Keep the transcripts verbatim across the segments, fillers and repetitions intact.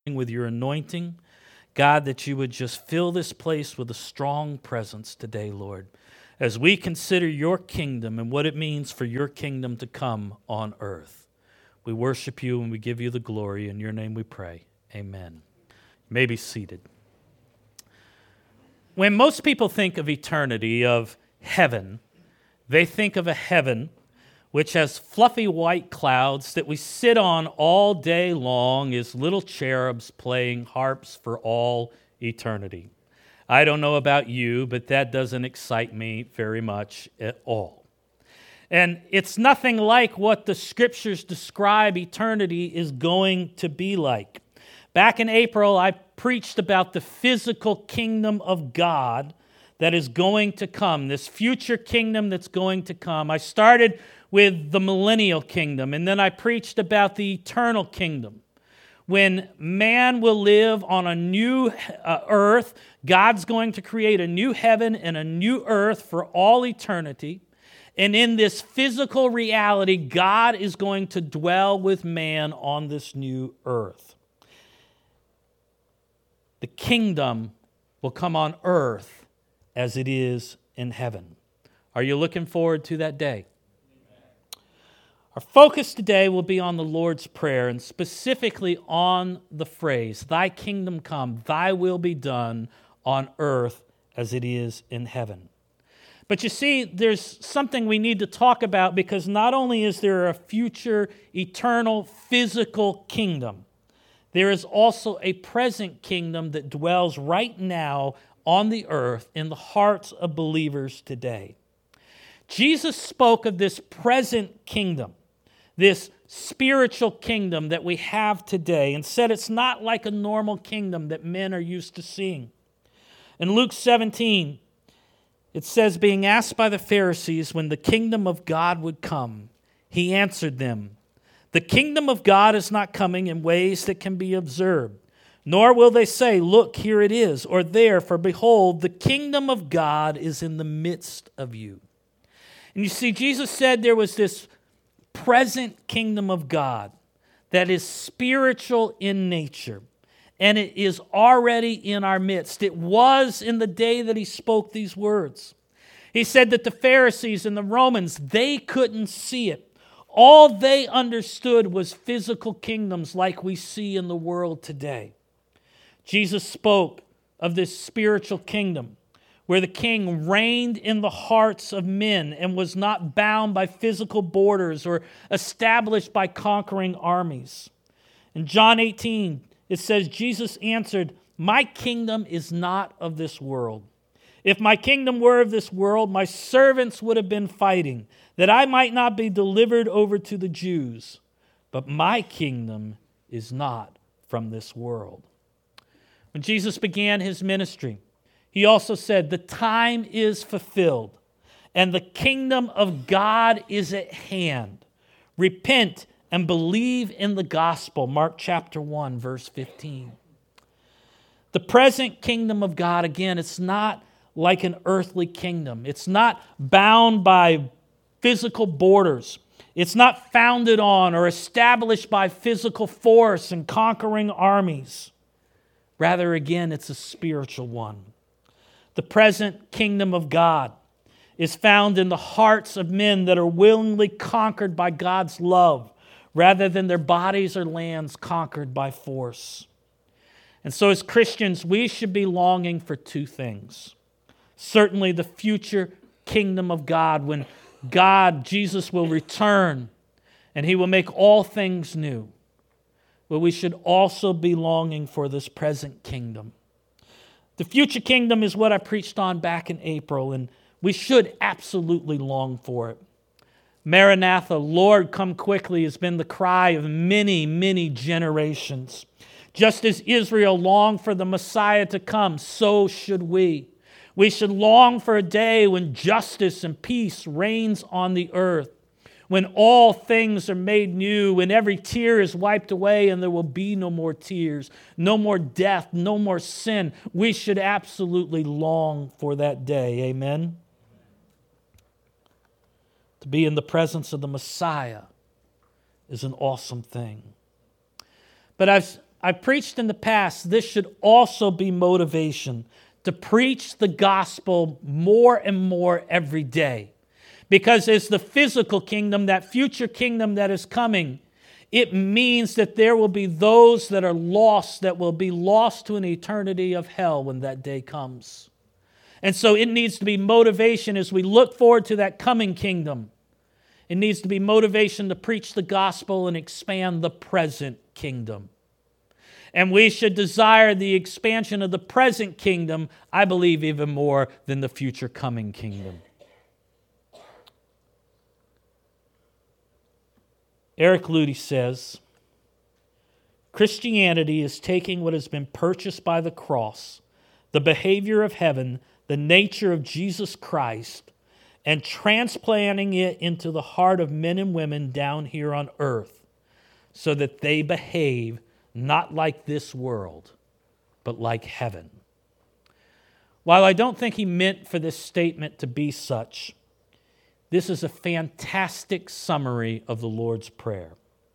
with your anointing. God, that you would just fill this place with a strong presence today, Lord, as we consider your kingdom and what it means for your kingdom to come on earth. We worship you and we give you the glory. In your name we pray. Amen. You may be seated. When most people think of eternity, of heaven, they think of a heaven which has fluffy white clouds that we sit on all day long as little cherubs playing harps for all eternity. I don't know about you, but that doesn't excite me very much at all. And it's nothing like what the scriptures describe eternity is going to be like. Back in April, I preached about the physical kingdom of God that is going to come, this future kingdom that's going to come. I started with the millennial kingdom, and then I preached about the eternal kingdom. When man will live on a new uh, earth, God's going to create a new heaven and a new earth for all eternity. And in this physical reality, God is going to dwell with man on this new earth. The kingdom will come on earth as it is in heaven. Are you looking forward to that day? Our focus today will be on the Lord's Prayer, and specifically on the phrase, "Thy kingdom come, thy will be done on earth as it is in heaven." But you see, there's something we need to talk about, because not only is there a future, eternal, physical kingdom, there is also a present kingdom that dwells right now on the earth in the hearts of believers today. Jesus spoke of this present kingdom, this spiritual kingdom that we have today, and said it's not like a normal kingdom that men are used to seeing. In Luke seventeen, it says, being asked by the Pharisees when the kingdom of God would come, he answered them, "The kingdom of God is not coming in ways that can be observed, nor will they say, 'Look, here it is,' or 'there,' for behold, the kingdom of God is in the midst of you." And you see, Jesus said there was this present kingdom of God that is spiritual in nature, and it is already in our midst. It was in the day that he spoke these words. He said that the Pharisees and the Romans, they couldn't see it. All they understood was physical kingdoms like we see in the world today. Jesus spoke of this spiritual kingdom where the king reigned in the hearts of men and was not bound by physical borders or established by conquering armies. In John eighteen, it says, Jesus answered, "My kingdom is not of this world. If my kingdom were of this world, my servants would have been fighting, that I might not be delivered over to the Jews. But my kingdom is not from this world." When Jesus began his ministry, he also said, "The time is fulfilled, and the kingdom of God is at hand. Repent and believe in the gospel." Mark chapter one, verse fifteen. The present kingdom of God, again, it's not like an earthly kingdom. It's not bound by physical borders. It's not founded on or established by physical force and conquering armies. Rather, again, it's a spiritual one. The present kingdom of God is found in the hearts of men that are willingly conquered by God's love, rather than their bodies or lands conquered by force. And so as Christians, we should be longing for two things. Certainly the future kingdom of God, when God, Jesus, will return and he will make all things new. But we should also be longing for this present kingdom. The future kingdom is what I preached on back in April, and we should absolutely long for it. Maranatha, Lord, come quickly, has been the cry of many, many generations. Just as Israel longed for the Messiah to come, so should we. We should long for a day when justice and peace reigns on the earth, when all things are made new, when every tear is wiped away and there will be no more tears, no more death, no more sin. We should absolutely long for that day. Amen? To be in the presence of the Messiah is an awesome thing. But I've I've preached in the past, this should also be motivation to preach the gospel more and more every day. Because as the physical kingdom, that future kingdom that is coming, it means that there will be those that are lost, that will be lost to an eternity of hell when that day comes. And so it needs to be motivation as we look forward to that coming kingdom. It needs to be motivation to preach the gospel and expand the present kingdom. And we should desire the expansion of the present kingdom, I believe, even more than the future coming kingdom. Eric Ludy says, Christianity is taking what has been purchased by the cross, the behavior of heaven, the nature of Jesus Christ, and transplanting it into the heart of men and women down here on earth so that they behave not like this world, but like heaven. While I don't think he meant for this statement to be such, this is a fantastic summary of the Lord's Prayer.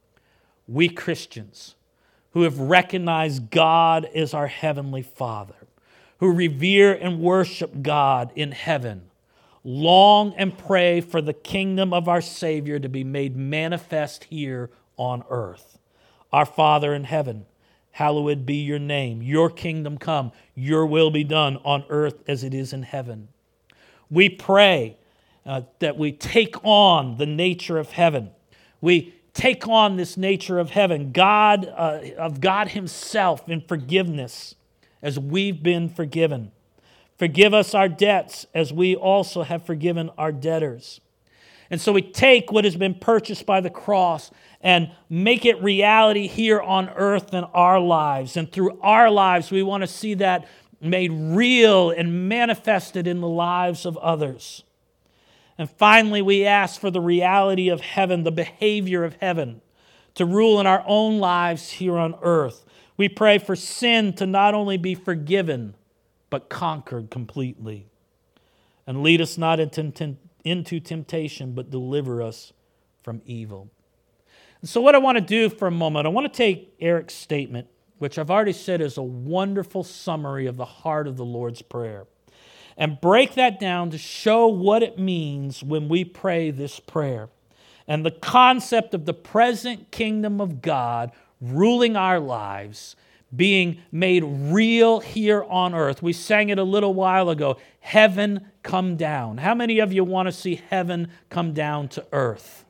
We Christians who have recognized God as our Heavenly Father, who revere and worship God in heaven, long and pray for the kingdom of our Savior to be made manifest here on earth. Our Father in heaven, hallowed be your name. Your kingdom come. Your will be done on earth as it is in heaven. We pray uh, that we take on the nature of heaven. We take on this nature of heaven, God, uh, of God Himself in forgiveness as we've been forgiven. Forgive us our debts as we also have forgiven our debtors. And so we take what has been purchased by the cross and make it reality here on earth in our lives. And through our lives, we want to see that made real and manifested in the lives of others. And finally, we ask for the reality of heaven, the behavior of heaven, to rule in our own lives here on earth. We pray for sin to not only be forgiven, but conquered completely. And lead us not into into temptation, but deliver us from evil. And so what I want to do for a moment, I want to take Eric's statement, which I've already said is a wonderful summary of the heart of the Lord's Prayer, and break that down to show what it means when we pray this prayer, and the concept of the present kingdom of God ruling our lives, being made real here on earth. We sang it a little while ago, heaven come down. How many of you want to see heaven come down to earth?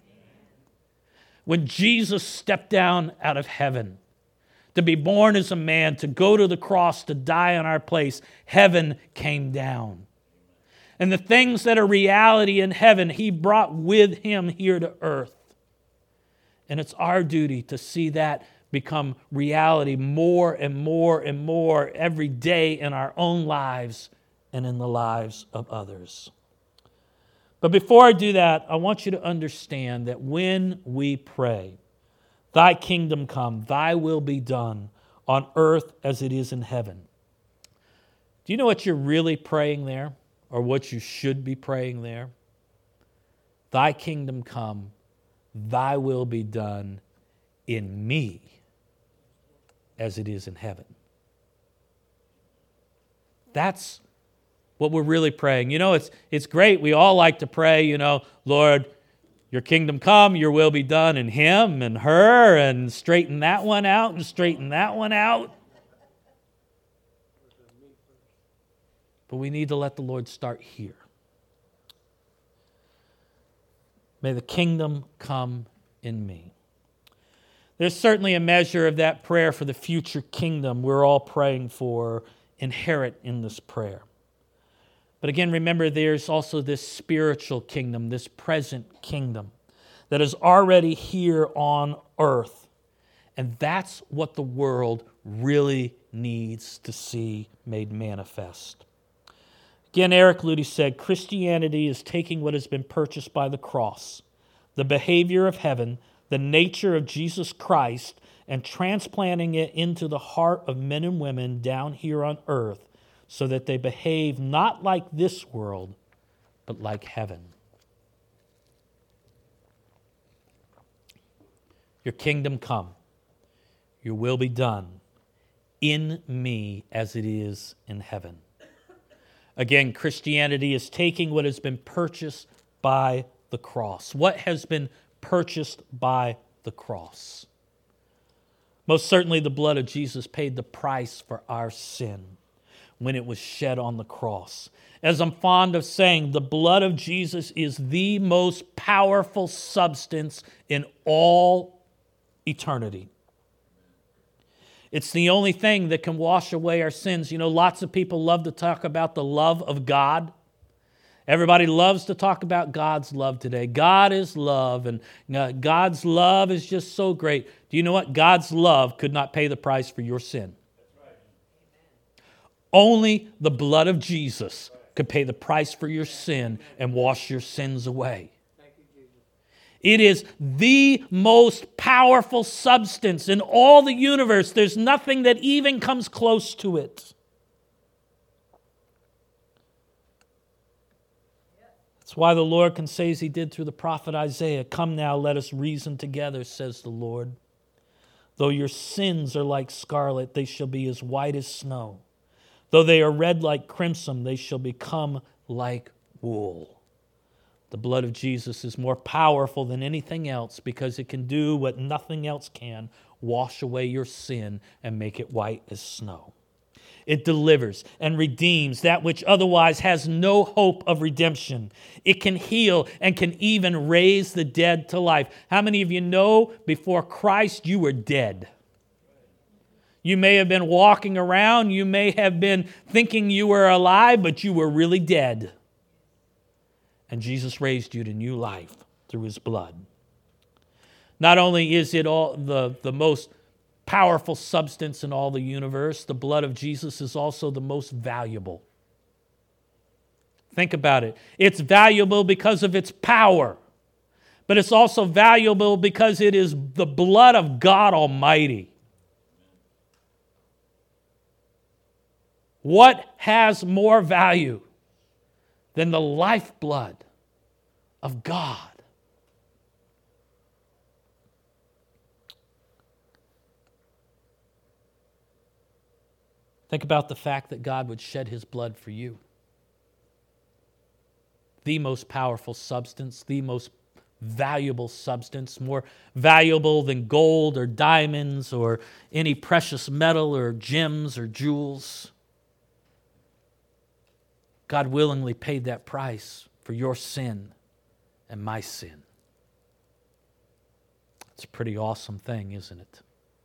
When Jesus stepped down out of heaven to be born as a man, to go to the cross, to die in our place, heaven came down. And the things that are reality in heaven, He brought with Him here to earth. And it's our duty to see that become reality more and more and more every day in our own lives and in the lives of others. But before I do that, I want you to understand that when we pray, Thy kingdom come, Thy will be done on earth as it is in heaven. Do you know what you're really praying there, or what you should be praying there? Thy kingdom come, Thy will be done in me as it is in heaven. That's what we're really praying. You know, it's it's great. We all like to pray, you know, Lord, your kingdom come, your will be done in him and her, and straighten that one out and straighten that one out. But we need to let the Lord start here. May the kingdom come in me. There's certainly a measure of that prayer for the future kingdom we're all praying for inherent in this prayer. But again, remember, there's also this spiritual kingdom, this present kingdom that is already here on earth. And that's what the world really needs to see made manifest. Again, Eric Ludy said, Christianity is taking what has been purchased by the cross, the behavior of heaven, the nature of Jesus Christ, and transplanting it into the heart of men and women down here on earth so that they behave not like this world, but like heaven. Your kingdom come. Your will be done in me as it is in heaven. Again, Christianity is taking what has been purchased by the cross. What has been purchased by the cross? Most certainly the blood of Jesus paid the price for our sin when it was shed on the cross. As I'm fond of saying, the blood of Jesus is the most powerful substance in all eternity. It's the only thing that can wash away our sins. You know, lots of people love to talk about the love of God. Everybody loves to talk about God's love today. God is love, and God's love is just so great. Do you know what? God's love could not pay the price for your sin. That's right. Only the blood of Jesus could pay the price for your sin and wash your sins away. It is the most powerful substance in all the universe. There's nothing that even comes close to it. That's why the Lord can say as He did through the prophet Isaiah, "Come now, let us reason together, says the Lord. Though your sins are like scarlet, they shall be as white as snow. Though they are red like crimson, they shall become like wool." The blood of Jesus is more powerful than anything else because it can do what nothing else can: wash away your sin and make it white as snow. It delivers and redeems that which otherwise has no hope of redemption. It can heal and can even raise the dead to life. How many of you know before Christ you were dead? You may have been walking around, you may have been thinking you were alive, but you were really dead. And Jesus raised you to new life through His blood. Not only is it all the, the most powerful substance in all the universe, the blood of Jesus is also the most valuable. Think about it. It's valuable because of its power, but it's also valuable because it is the blood of God Almighty. What has more value than the lifeblood of God? Think about the fact that God would shed His blood for you. The most powerful substance, the most valuable substance, more valuable than gold or diamonds or any precious metal or gems or jewels. God willingly paid that price for your sin and my sin. It's a pretty awesome thing, isn't it?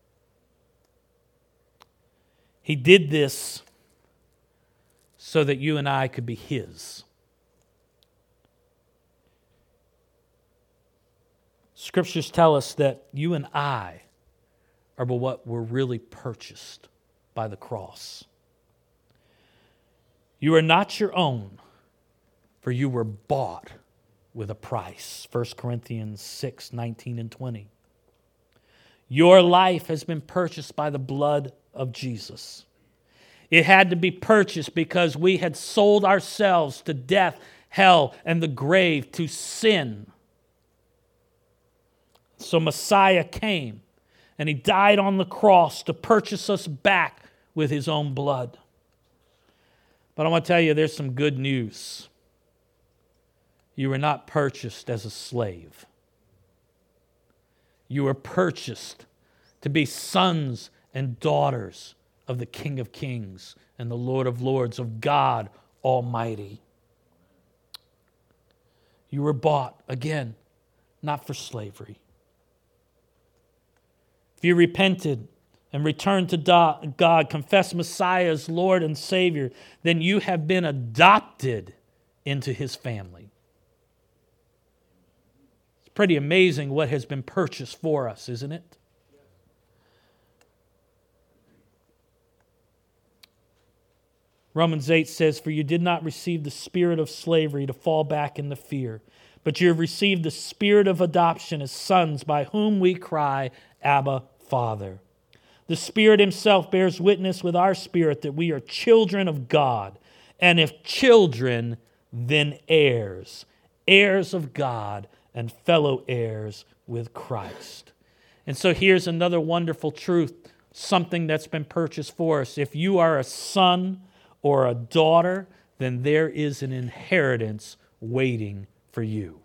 He did this so that you and I could be His. Scriptures tell us that you and I are what were really purchased by the cross. You are not your own, for you were bought with a price. First Corinthians six, nineteen and twenty. Your life has been purchased by the blood of Jesus. It had to be purchased because we had sold ourselves to death, hell, and the grave, to sin. So Messiah came, and He died on the cross to purchase us back with His own blood. But I want to tell you, there's some good news. You were not purchased as a slave. You were purchased to be sons and daughters of the King of Kings and the Lord of Lords, of God Almighty. You were bought, again, not for slavery. If you repented and returned to God, confess Messiah as Lord and Savior, then you have been adopted into His family. It's pretty amazing what has been purchased for us, isn't it? Romans eight says, "For you did not receive the spirit of slavery to fall back into fear, but you have received the spirit of adoption as sons, by whom we cry, Abba, Father." The Spirit Himself bears witness with our spirit that we are children of God, and if children, then heirs, heirs of God and fellow heirs with Christ. And so here's another wonderful truth something that's been purchased for us. If you are a son or a daughter, then there is an inheritance waiting for you.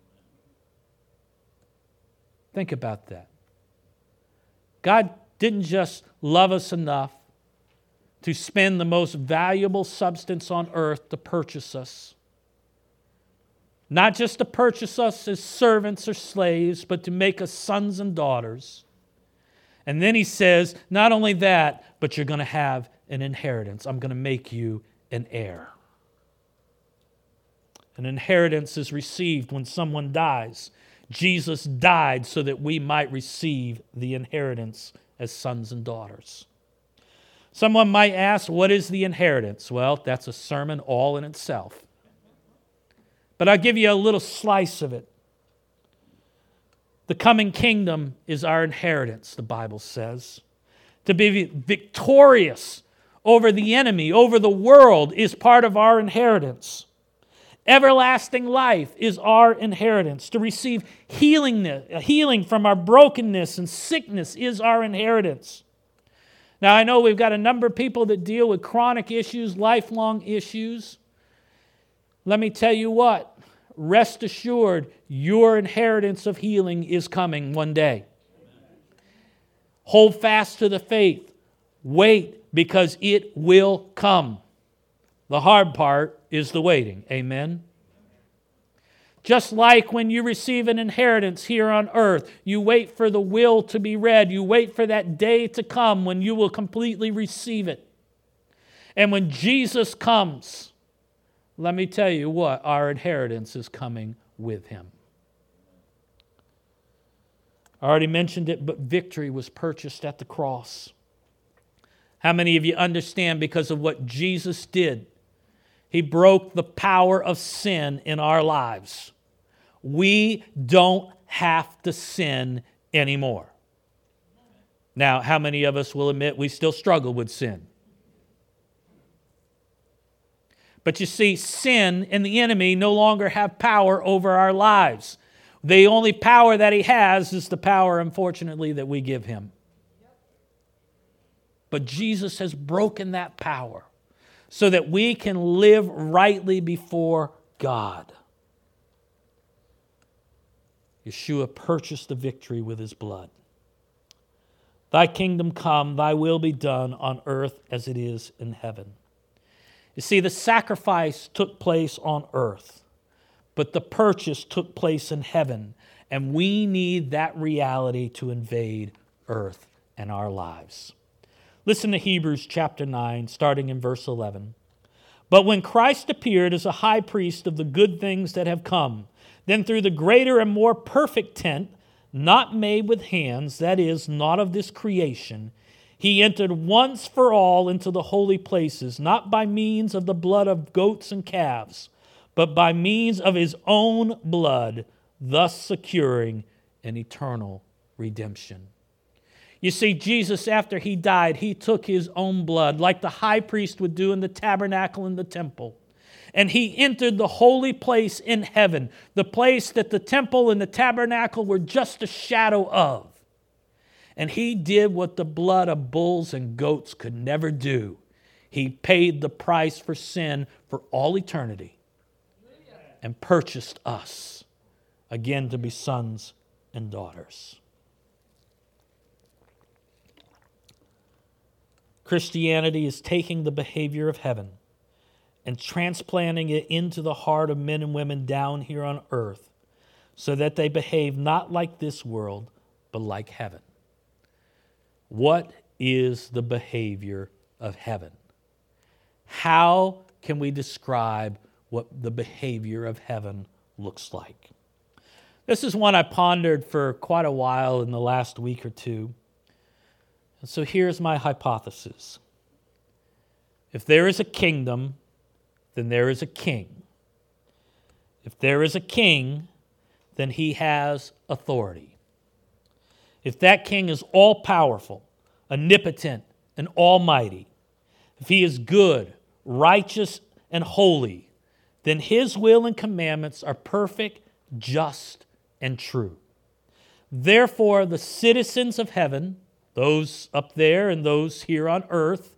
Think about that. God didn't just love us enough to spend the most valuable substance on earth to purchase us. Not just to purchase us as servants or slaves, but to make us sons and daughters. And then he says, not only that, but you're going to have an inheritance. I'm going to make you an heir. An inheritance is received when someone dies. Jesus died so that we might receive the inheritance as sons and daughters. Someone might ask, what is the inheritance? Well, that's a sermon all in itself. But I'll give you a little slice of it. The coming kingdom is our inheritance, the Bible says. To be victorious over the enemy, over the world, is part of our inheritance. Everlasting life is our inheritance. To receive healing, healing from our brokenness and sickness is our inheritance. Now, I know we've got a number of people that deal with chronic issues, lifelong issues. Let me tell you what. Rest assured, your inheritance of healing is coming one day. Hold fast to the faith. Wait, because it will come. The hard part is the waiting. Amen? Just like when you receive an inheritance here on earth, you wait for the will to be read. You wait for that day to come when you will completely receive it. And when Jesus comes, let me tell you what, our inheritance is coming with him. I already mentioned it, but victory was purchased at the cross. How many of you understand because of what Jesus did? He broke the power of sin in our lives. We don't have to sin anymore. Now, how many of us will admit we still struggle with sin? But you see, sin and the enemy no longer have power over our lives. The only power that he has is the power, unfortunately, that we give him. But Jesus has broken that power so that we can live rightly before God. Yeshua purchased the victory with his blood. Thy kingdom come, thy will be done on earth as it is in heaven. You see, the sacrifice took place on earth, but the purchase took place in heaven, and we need that reality to invade earth and our lives. Listen to Hebrews chapter nine, starting in verse eleven. But when Christ appeared as a high priest of the good things that have come, then through the greater and more perfect tent, not made with hands, that is, not of this creation, he entered once for all into the holy places, not by means of the blood of goats and calves, but by means of his own blood, thus securing an eternal redemption. You see, Jesus, after he died, he took his own blood, like the high priest would do in the tabernacle in the temple. And he entered the holy place in heaven, the place that the temple and the tabernacle were just a shadow of. And he did what the blood of bulls and goats could never do. He paid the price for sin for all eternity and purchased us again to be sons and daughters. Christianity is taking the behavior of heaven and transplanting it into the heart of men and women down here on earth so that they behave not like this world, but like heaven. What is the behavior of heaven? How can we describe what the behavior of heaven looks like? This is one I pondered for quite a while in the last week or two. And so here's my hypothesis. If there is a kingdom, then there is a king. If there is a king, then he has authority. If that king is all-powerful, omnipotent, and almighty, if he is good, righteous, and holy, then his will and commandments are perfect, just, and true. Therefore, the citizens of heaven those up there and those here on earth,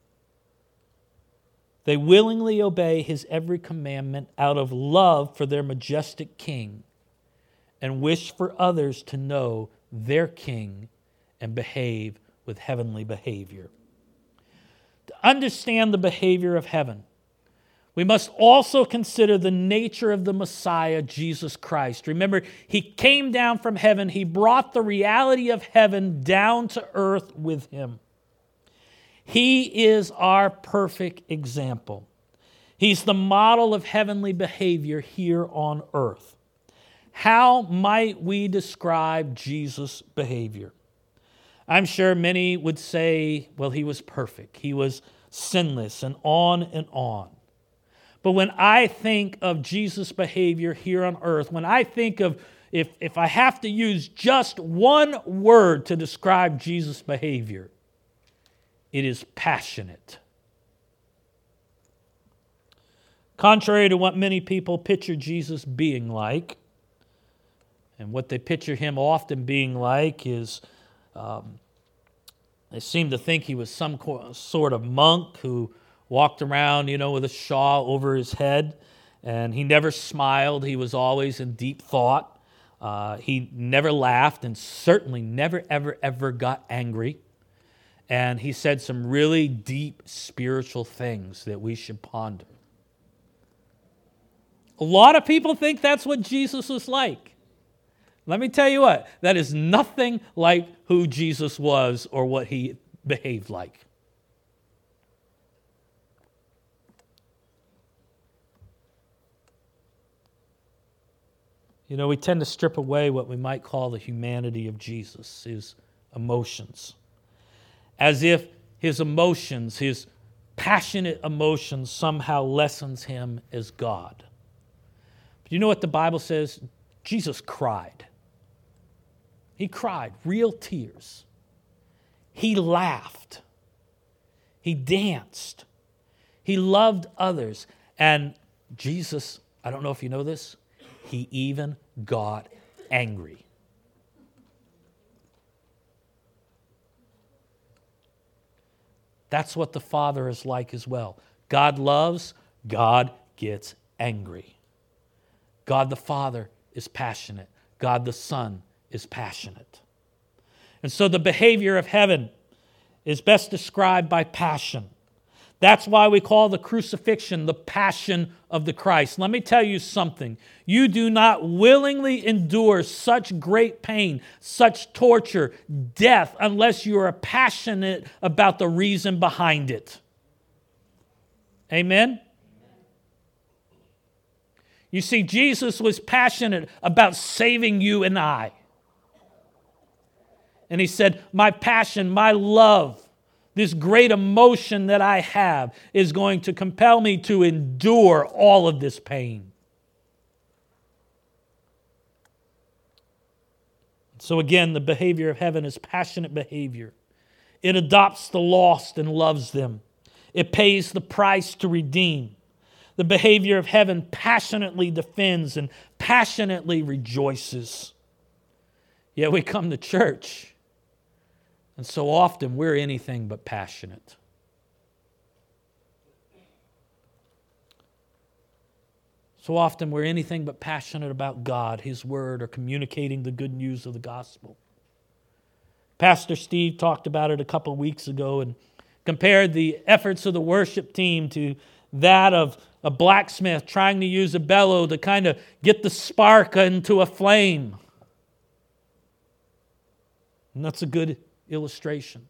they willingly obey his every commandment out of love for their majestic King and wish for others to know their King and behave with heavenly behavior. To understand the behavior of heaven, we must also consider the nature of the Messiah, Jesus Christ. Remember, he came down from heaven. He brought the reality of heaven down to earth with him. He is our perfect example. He's the model of heavenly behavior here on earth. How might we describe Jesus' behavior? I'm sure many would say, well, he was perfect. He was sinless, and on and on. But when I think of Jesus' behavior here on earth, when I think of, if, if I have to use just one word to describe Jesus' behavior, it is passionate. Contrary to what many people picture Jesus being like, and what they picture him often being like is, um, they seem to think he was some sort of monk who walked around, you know, with a shawl over his head, and he never smiled. He was always in deep thought. Uh, he never laughed, and certainly never, ever, ever got angry. And he said some really deep spiritual things that we should ponder. A lot of people think that's what Jesus was like. Let me tell you what, that is nothing like who Jesus was or what he behaved like. You know, we tend to strip away what we might call the humanity of Jesus, his emotions, as if his emotions, his passionate emotions somehow lessens him as God. But you know what the Bible says? Jesus cried. He cried, real tears. He laughed. He danced. He loved others. And Jesus, I don't know if you know this, he even got angry. That's what the Father is like as well. God loves, God gets angry. God the Father is passionate. God the Son is passionate. And so the behavior of heaven is best described by passion. That's why we call the crucifixion the passion of the Christ. Let me tell you something. You do not willingly endure such great pain, such torture, death, unless you are passionate about the reason behind it. Amen? You see, Jesus was passionate about saving you and I. And he said, my passion, my love, this great emotion that I have is going to compel me to endure all of this pain. So again, the behavior of heaven is passionate behavior. It adopts the lost and loves them. It pays the price to redeem. The behavior of heaven passionately defends and passionately rejoices. Yet we come to church, and so often we're anything but passionate. So often we're anything but passionate about God, His Word, or communicating the good news of the gospel. Pastor Steve talked about it a couple of weeks ago and compared the efforts of the worship team to that of a blacksmith trying to use a bellow to kind of get the spark into a flame. And that's a good illustration.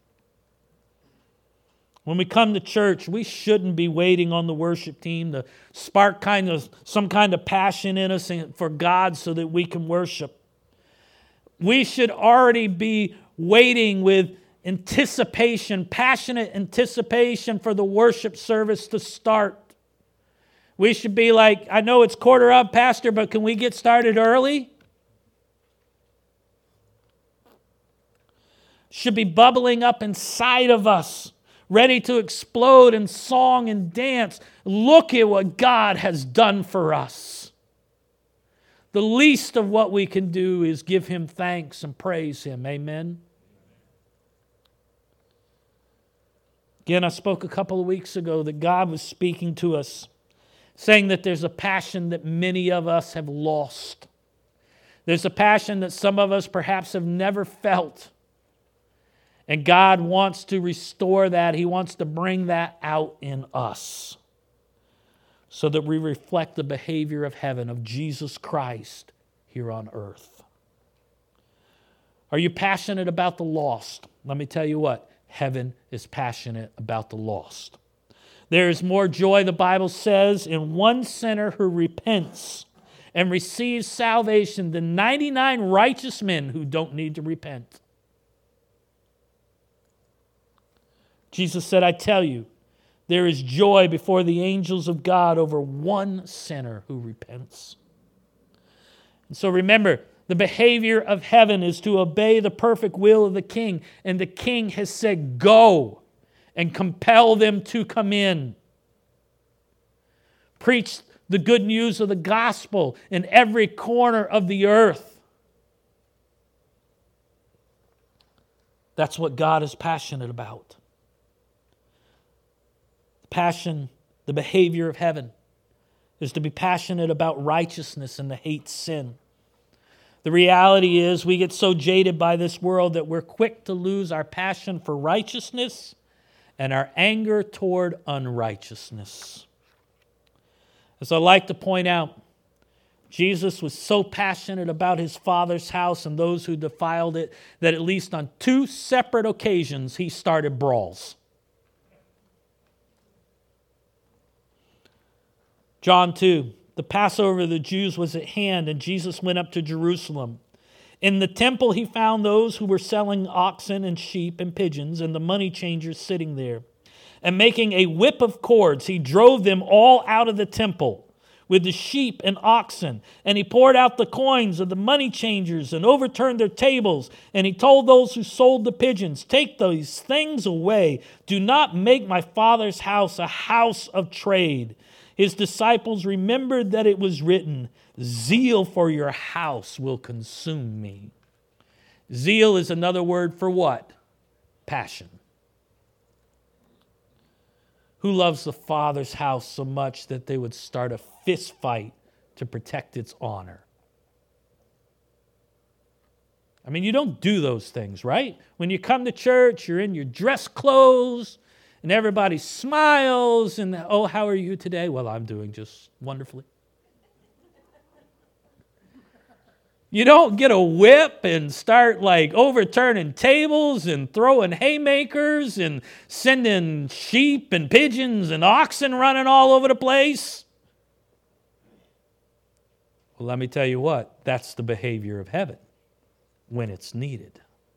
When we come to church, we shouldn't be waiting on the worship team to spark kind of some kind of passion in us for God so that we can worship. We should already be waiting with anticipation, passionate anticipation for the worship service to start. We should be like, I know it's quarter up, Pastor, but can we get started early? Should be bubbling up inside of us, ready to explode in song and dance. Look at what God has done for us. The least of what we can do is give Him thanks and praise Him. Amen? Again, I spoke a couple of weeks ago that God was speaking to us, saying that there's a passion that many of us have lost. There's a passion that some of us perhaps have never felt. And God wants to restore that. He wants to bring that out in us so that we reflect the behavior of heaven, of Jesus Christ here on earth. Are you passionate about the lost? Let me tell you what, heaven is passionate about the lost. There is more joy, the Bible says, in one sinner who repents and receives salvation than ninety-nine righteous men who don't need to repent. Jesus said, I tell you, there is joy before the angels of God over one sinner who repents. And so remember, the behavior of heaven is to obey the perfect will of the king. And the king has said, go and compel them to come in. Preach the good news of the gospel in every corner of the earth. That's what God is passionate about. Passion, the behavior of heaven, is to be passionate about righteousness and to hate sin. The reality is we get so jaded by this world that we're quick to lose our passion for righteousness and our anger toward unrighteousness. As I like to point out, Jesus was so passionate about his Father's house and those who defiled it that at least on two separate occasions he started brawls. John two, the Passover of the Jews was at hand, and Jesus went up to Jerusalem. In the temple he found those who were selling oxen and sheep and pigeons, and the money changers sitting there. And making a whip of cords, he drove them all out of the temple with the sheep and oxen. And he poured out the coins of the money changers and overturned their tables. And he told those who sold the pigeons, take these things away. Do not make my Father's house a house of trade. His disciples remembered that it was written, zeal for your house will consume me. Zeal is another word for what? Passion. Who loves the Father's house so much that they would start a fist fight to protect its honor? I mean, you don't do those things, right? When you come to church, you're in your dress clothes, and everybody smiles, and, oh, how are you today? Well, I'm doing just wonderfully. You don't get a whip and start like overturning tables and throwing haymakers and sending sheep and pigeons and oxen running all over the place. Well, let me tell you what, that's the behavior of heaven when it's needed.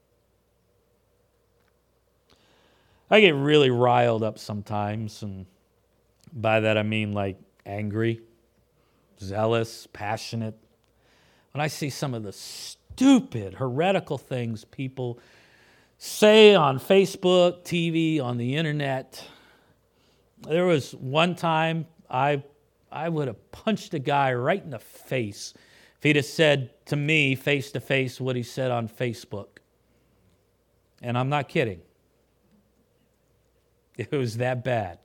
I get really riled up sometimes, and by that I mean like angry, zealous, passionate. When I see some of the stupid, heretical things people say on Facebook, T V, on the internet. There was one time I, I would have punched a guy right in the face if he'd have said to me face to face what he said on Facebook. And I'm not kidding. It was that bad.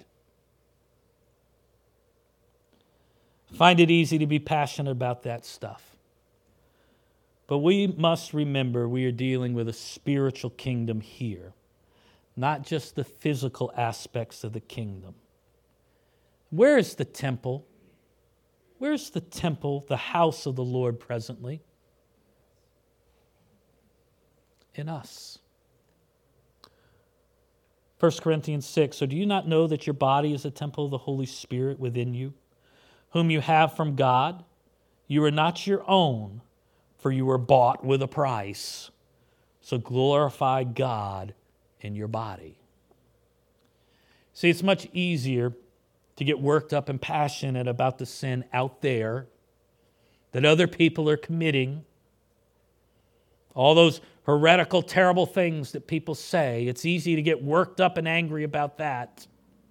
Find it easy to be passionate about that stuff. But we must remember we are dealing with a spiritual kingdom here, not just the physical aspects of the kingdom. Where is the temple? Where's the temple, the house of the Lord presently? In us. First Corinthians six, so do you not know that your body is a temple of the Holy Spirit within you, whom you have from God? You are not your own, for you were bought with a price. So glorify God in your body. See, it's much easier to get worked up and passionate about the sin out there that other people are committing. All those heretical, terrible things that people say. It's easy to get worked up and angry about that.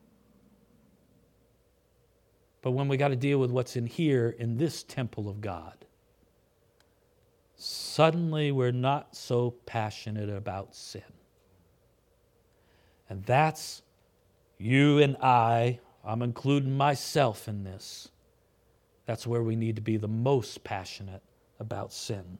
But when we got to deal with what's in here, in this temple of God, suddenly we're not so passionate about sin. And that's You and I, I'm including myself in this, that's where we need to be the most passionate about sin.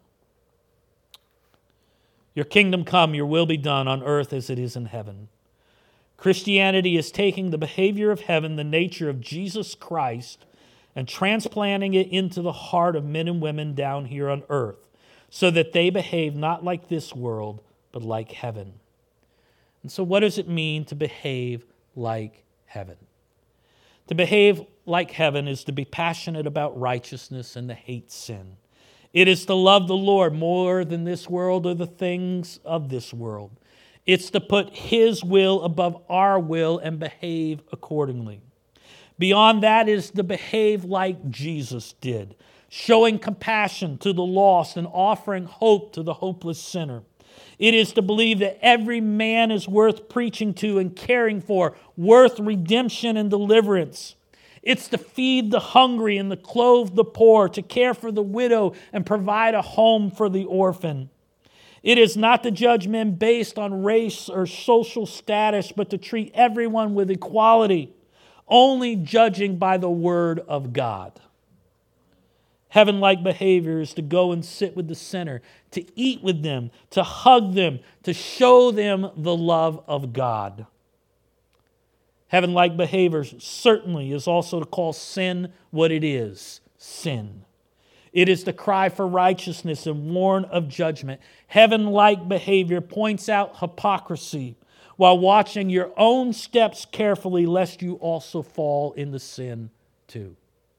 Your kingdom come, your will be done on earth as it is in heaven. Christianity is taking the behavior of heaven, the nature of Jesus Christ, and transplanting it into the heart of men and women down here on earth, so that they behave not like this world, but like heaven. And so what does it mean to behave like heaven? To behave like heaven is to be passionate about righteousness and to hate sin. It is to love the Lord more than this world or the things of this world. It's to put His will above our will and behave accordingly. Beyond that is to behave like Jesus did, showing compassion to the lost and offering hope to the hopeless sinner. It is to believe that every man is worth preaching to and caring for, worth redemption and deliverance. It's to feed the hungry and to clothe the poor, to care for the widow and provide a home for the orphan. It is not to judge men based on race or social status, but to treat everyone with equality, only judging by the Word of God. Heaven-like behavior is to go and sit with the sinner, to eat with them, to hug them, to show them the love of God. Heaven-like behavior certainly is also to call sin what it is, sin. It is to cry for righteousness and warn of judgment. Heaven-like behavior points out hypocrisy while watching your own steps carefully, lest you also fall into sin too.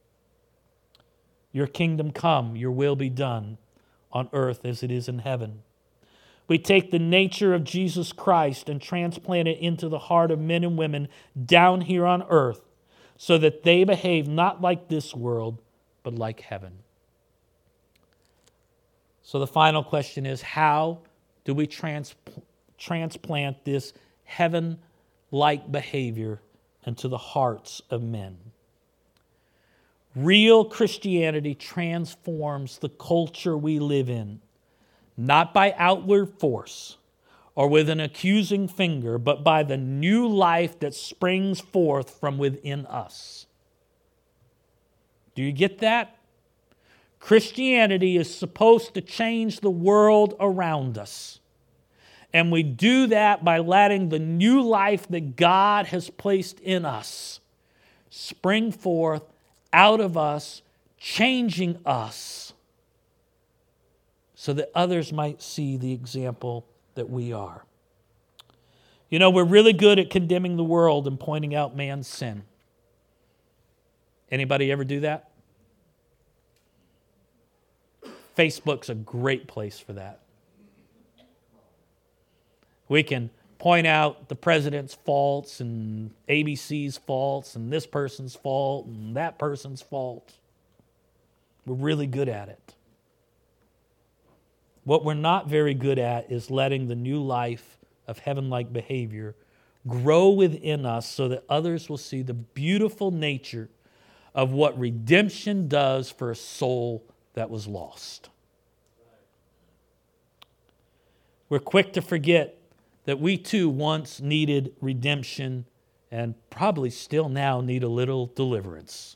Your kingdom come, your will be done on earth as it is in heaven. We take the nature of Jesus Christ and transplant it into the heart of men and women down here on earth so that they behave not like this world, but like heaven. So the final question is, how do we trans- transplant this heaven-like behavior into the hearts of men? Real Christianity transforms the culture we live in, not by outward force or with an accusing finger, but by the new life that springs forth from within us. Do you get that? Christianity is supposed to change the world around us. And we do that by letting the new life that God has placed in us spring forth out of us, changing us so that others might see the example that we are. You know, we're really good at condemning the world and pointing out man's sin. Anybody ever do that? Facebook's a great place for that. We can point out the president's faults and A B C's faults and this person's fault and that person's fault. We're really good at it. What we're not very good at is letting the new life of heaven-like behavior grow within us so that others will see the beautiful nature of what redemption does for a soul that was lost. We're quick to forget that we too once needed redemption and probably still now need a little deliverance.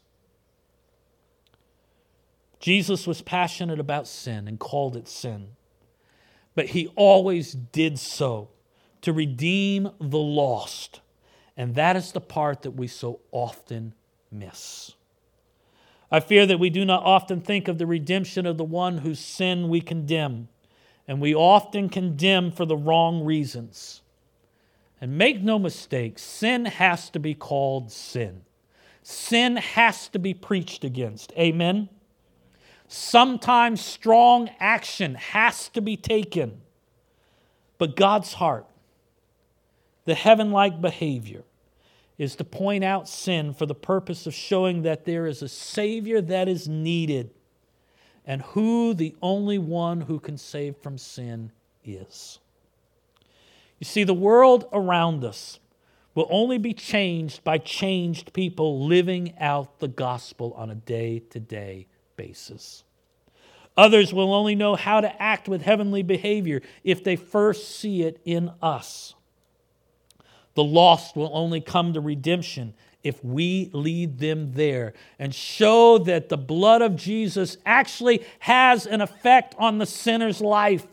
Jesus was passionate about sin and called it sin, but He always did so to redeem the lost, and that is the part that we so often miss. I fear that we do not often think of the redemption of the one whose sin we condemn, and we often condemn for the wrong reasons. And make no mistake, sin has to be called sin. Sin has to be preached against. Amen? Sometimes strong action has to be taken. But God's heart, the heaven-like behavior, is to point out sin for the purpose of showing that there is a Savior that is needed and who the only one who can save from sin is. You see, the world around us will only be changed by changed people living out the gospel on a day-to-day basis. Others will only know how to act with heavenly behavior if they first see it in us. The lost will only come to redemption if we lead them there and show that the blood of Jesus actually has an effect on the sinner's life.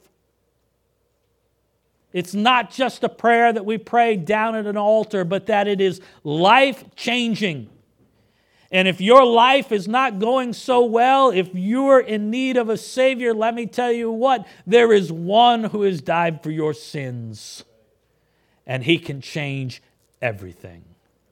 It's not just a prayer that we pray down at an altar, but that it is life-changing. And if your life is not going so well, if you're in need of a Savior, let me tell you what, there is one who has died for your sins. And He can change everything.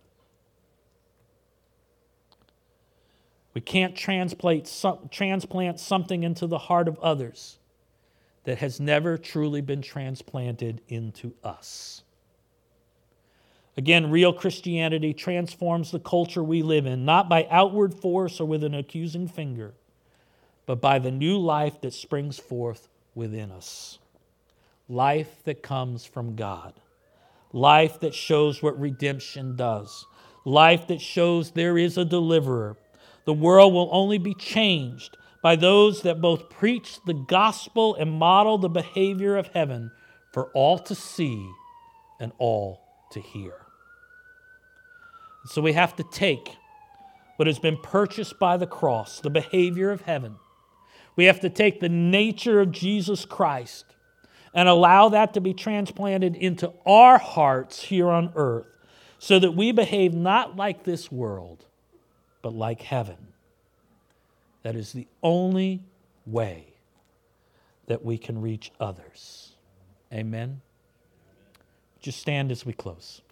We can't transplant, transplant something into the heart of others that has never truly been transplanted into us. Again, real Christianity transforms the culture we live in, not by outward force or with an accusing finger, but by the new life that springs forth within us. Life that comes from God. Life that shows what redemption does. Life that shows there is a deliverer. The world will only be changed by those that both preach the gospel and model the behavior of heaven for all to see and all to hear. So we have to take what has been purchased by the cross, the behavior of heaven. We have to take the nature of Jesus Christ and allow that to be transplanted into our hearts here on earth so that we behave not like this world, but like heaven. That is the only way that we can reach others. Amen? Just stand as we close.